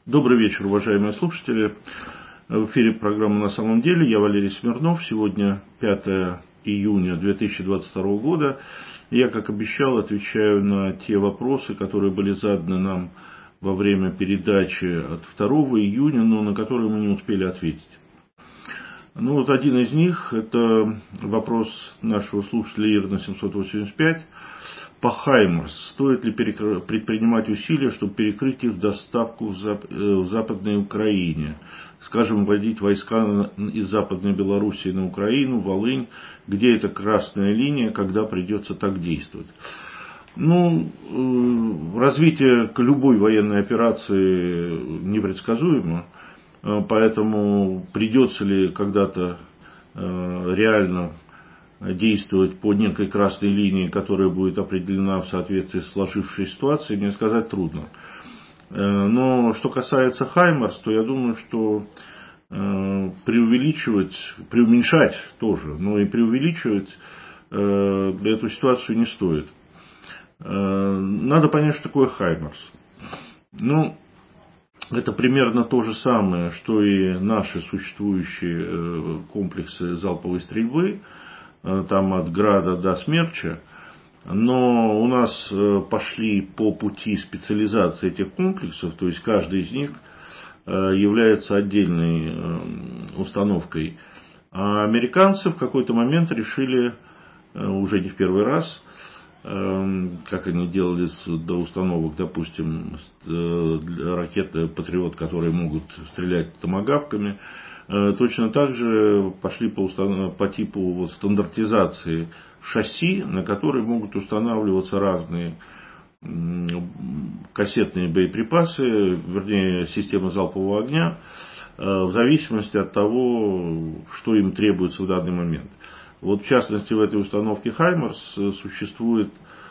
Добрый вечер, уважаемые слушатели. В эфире программа «На самом деле». Я Валерий Смирнов. Сегодня 5 июня 2022 года. Я, как обещал, отвечаю на те вопросы, которые были заданы нам во время передачи от 2 июня, но на которые мы не успели ответить. Один из них – это вопрос нашего слушателя Ирна 785. По Хаймарс. Стоит ли предпринимать усилия, чтобы перекрыть их доставку в Западной Украине? Скажем, вводить войска из Западной Белоруссии на Украину, Волынь, где эта красная линия, когда придется так действовать? Развитие любой военной операции непредсказуемо, поэтому придется ли когда-то реально действовать по некой красной линии, которая будет определена в соответствии с сложившейся ситуацией, мне сказать трудно. Но что касается Хаймарс, то я думаю, что преуменьшать тоже, но и преувеличивать эту ситуацию не стоит. Надо понять, что такое Хаймарс. Это примерно то же самое, что и наши существующие комплексы залповой стрельбы, там от Града до Смерча, но у нас пошли по пути специализации этих комплексов, то есть каждый из них является отдельной установкой. А американцы в какой-то момент решили, уже не в первый раз, как они делали до установок, допустим, ракеты «Патриот», которые могут стрелять томагавками, точно так же пошли по типу стандартизации шасси, на которые могут устанавливаться разные кассетные боеприпасы, вернее, системы залпового огня, в зависимости от того, что им требуется в данный момент. В частности, в этой установке Хаймарс существует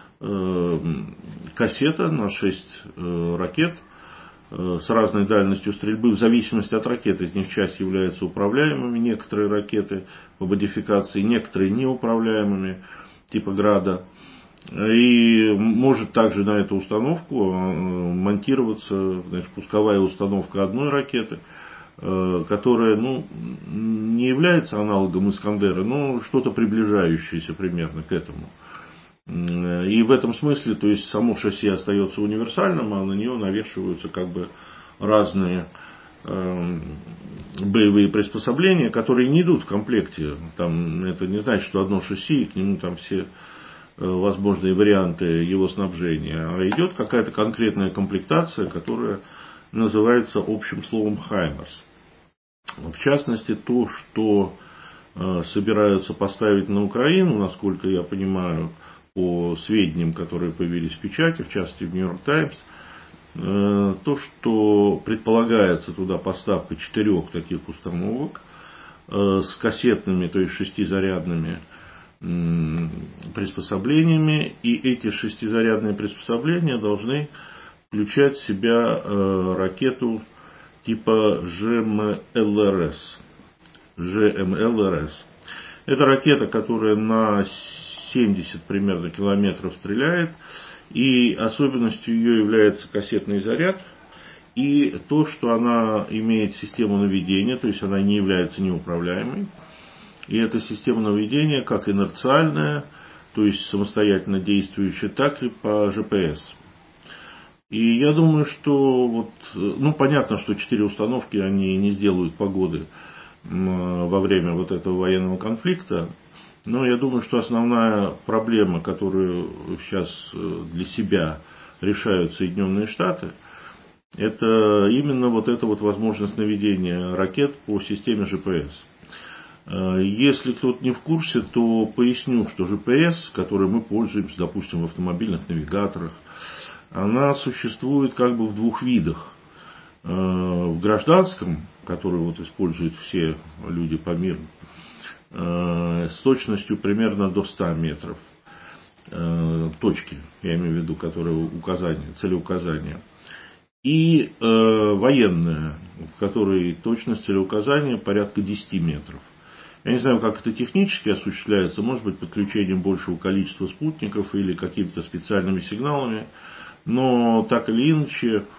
кассета на 6 ракет с разной дальностью стрельбы. В зависимости от ракеты, из них часть являются управляемыми, некоторые ракеты по модификации, некоторые неуправляемыми, типа Града. И может также на эту установку монтироваться пусковая установка одной ракеты, которая не является аналогом Искандера, но что-то приближающееся примерно к этому. И в этом смысле, то есть само шасси остается универсальным, а на нее навешиваются разные боевые приспособления, которые не идут в комплекте. Это не значит, что одно шасси и к нему все возможные варианты его снабжения, а идет какая-то конкретная комплектация, которая называется общим словом Хаймарс. В частности, то, что собираются поставить на Украину, насколько я понимаю, по сведениям, которые появились в печати, в частности в Нью-Йорк Таймс, то, что предполагается туда поставка 4 таких установок с кассетными, то есть 6-зарядными приспособлениями, и эти 6-зарядные приспособления должны включать в себя ракету типа ЖМЛРС. Это ракета, которая на 70 примерно километров стреляет, и особенностью ее является кассетный заряд и то, что она имеет систему наведения, то есть она не является неуправляемой. И эта система наведения как инерциальная, то есть самостоятельно действующая, так и по GPS. И я думаю, что понятно, что 4 установки они не сделают погоды во время этого военного конфликта. Но я думаю, что основная проблема, которую сейчас для себя решают Соединенные Штаты, это именно эта возможность наведения ракет по системе GPS. Если кто-то не в курсе, то поясню, что GPS, которой мы пользуемся, допустим, в автомобильных навигаторах, она существует в 2 видах. В гражданском, который используют все люди по миру, с точностью примерно до 100 метров точки, я имею в виду, которые целеуказания. И военная, в которой точность целеуказания порядка 10 метров. Я не знаю, как это технически осуществляется, может быть, подключением большего количества спутников или какими-то специальными сигналами, но так или иначе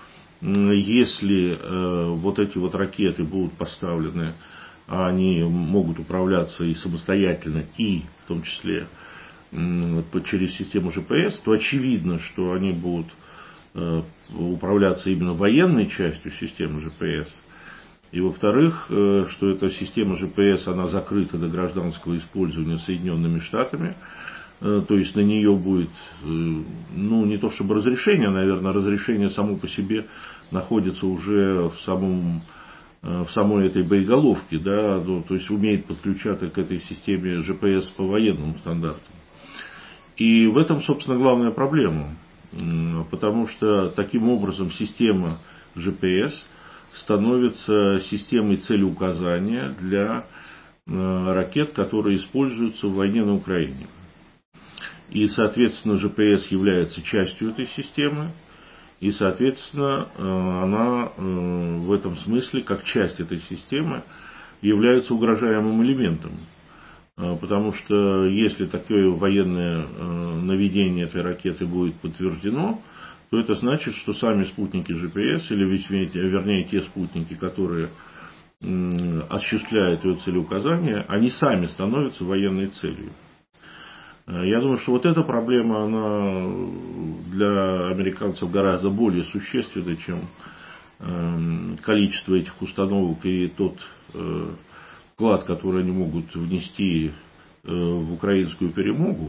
если вот эти вот ракеты будут поставлены, они могут управляться и самостоятельно, и в том числе через систему GPS, то очевидно, что они будут управляться именно военной частью системы GPS. И во-вторых, что эта система GPS, она закрыта до гражданского использования Соединенными Штатами. То есть на нее будет, ну не то чтобы разрешение, наверное, разрешение само по себе находится уже в самой этой боеголовке, да, то есть умеет подключаться к этой системе GPS по военным стандартам. И в этом, собственно, главная проблема, потому что таким образом система GPS становится системой целеуказания для ракет, которые используются в войне на Украине. И, соответственно, GPS является частью этой системы, и, соответственно, она в этом смысле, как часть этой системы, является угрожаемым элементом. Потому что если такое военное наведение этой ракеты будет подтверждено, то это значит, что сами спутники GPS, или вернее те спутники, которые осуществляют ее целеуказания, они сами становятся военной целью. Я думаю, что вот эта проблема, она для американцев гораздо более существенна, чем количество этих установок и тот вклад, который они могут внести в украинскую перемогу.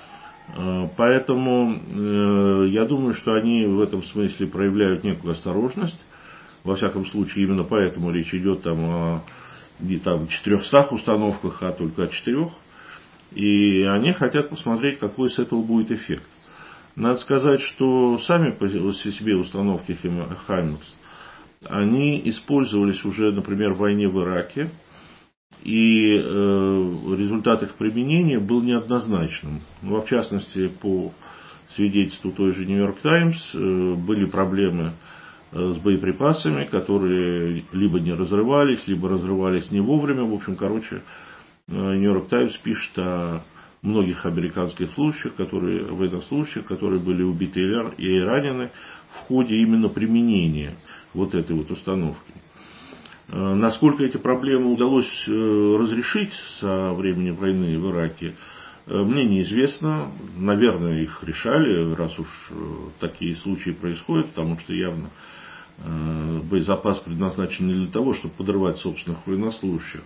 Поэтому я думаю, что они в этом смысле проявляют некую осторожность. Во всяком случае, именно поэтому речь идет о не 400 установках, а только о 4. И они хотят посмотреть, какой с этого будет эффект. Надо сказать, что сами по себе установки «Хаймерс», они использовались уже, например, в войне в Ираке. И результат их применения был неоднозначным. В частности, по свидетельству той же Нью-Йорк Таймс, были проблемы с боеприпасами, которые либо не разрывались, либо разрывались не вовремя. В общем, Нью-Йорк Таймс пишет о многих американских военнослужащих, которые были убиты и ранены в ходе именно применения вот этой вот установки. Насколько эти проблемы удалось разрешить со времени войны в Ираке, мне неизвестно. Наверное, их решали, раз уж такие случаи происходят, потому что явно боезапас предназначен не для того, чтобы подрывать собственных военнослужащих.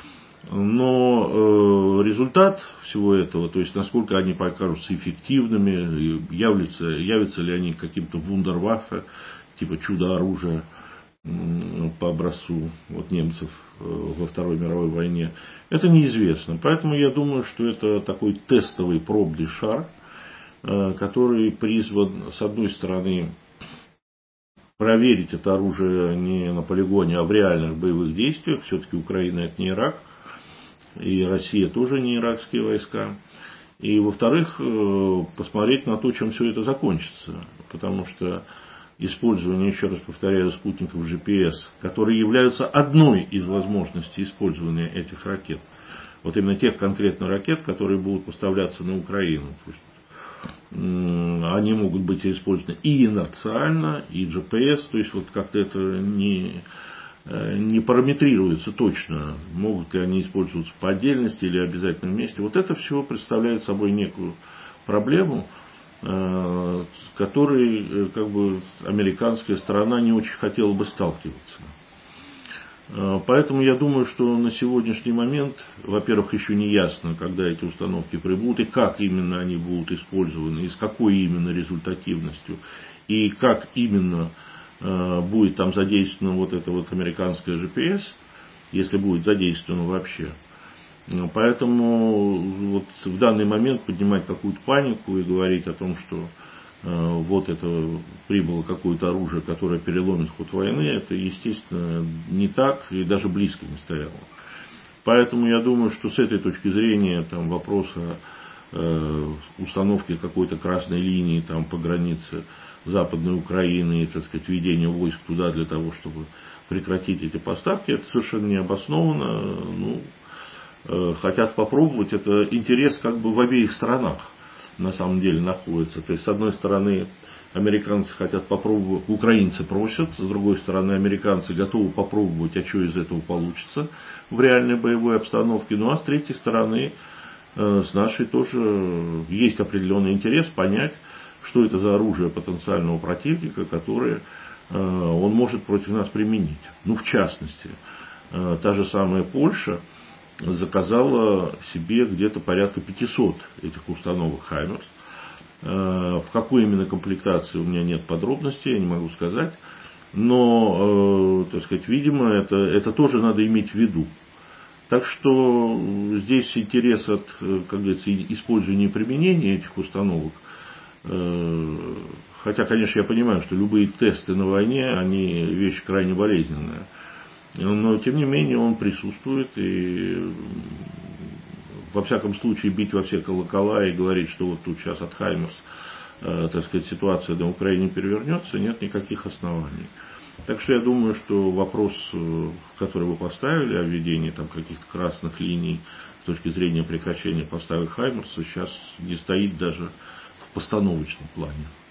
Но результат всего этого, то есть насколько они покажутся эффективными, явятся ли они каким-то вундерваффе, типа чудо-оружия по образцу немцев во Второй мировой войне, это неизвестно. Поэтому я думаю, что это такой тестовый пробный шар, который призван, с одной стороны, проверить это оружие не на полигоне, а в реальных боевых действиях. Все-таки Украина это не Ирак, и Россия тоже не иракские войска. И, во-вторых, посмотреть на то, чем все это закончится. Потому что использование, еще раз повторяю, спутников GPS, которые являются одной из возможностей использования этих ракет. Вот именно тех конкретно ракет, которые будут поставляться на Украину. Они могут быть использованы и инерциально, и GPS, то есть как-то это не параметрируется точно, могут ли они использоваться по отдельности или обязательно вместе. Вот это все представляет собой некую проблему, с которой американская сторона не очень хотела бы сталкиваться. Поэтому я думаю, что на сегодняшний момент, во-первых, еще не ясно, когда эти установки прибудут, и как именно они будут использованы, и с какой именно результативностью, и как именно будет там задействована вот эта американская GPS, если будет задействована вообще. Поэтому в данный момент поднимать какую-то панику и говорить о том, что это прибыло какое-то оружие, которое переломит ход войны, это, естественно, не так и даже близко не стояло. Поэтому я думаю, что с этой точки зрения вопроса установки какой-то красной линии по границе Западной Украины и, введения войск туда для того, чтобы прекратить эти поставки, это совершенно необоснованно. Хотят попробовать, это интерес в обеих сторонах на самом деле находится. То есть, с одной стороны, американцы хотят попробовать, украинцы просят, с другой стороны, американцы готовы попробовать, а что из этого получится в реальной боевой обстановке. Ну а с третьей стороны, с нашей тоже есть определенный интерес понять, что это за оружие потенциального противника, которое он может против нас применить. Ну, в частности, та же самая Польша заказала себе где-то порядка 500 этих установок «Хаймерс». В какой именно комплектации у меня нет подробностей, я не могу сказать. Но, так сказать, видимо, это тоже надо иметь в виду. Так что здесь интерес от, как говорится, использования и применения этих установок. Хотя, конечно, я понимаю, что любые тесты на войне, они вещь крайне болезненная. Но, тем не менее, он присутствует. И, во всяком случае, бить во все колокола и говорить, что вот тут сейчас от «Хаймерс», так сказать, ситуация на Украине перевернется, нет никаких оснований. Так что я думаю, что вопрос, который вы поставили, о введении там каких-то красных линий с точки зрения прекращения поставок «Хаймерса», сейчас не стоит даже в постановочном плане.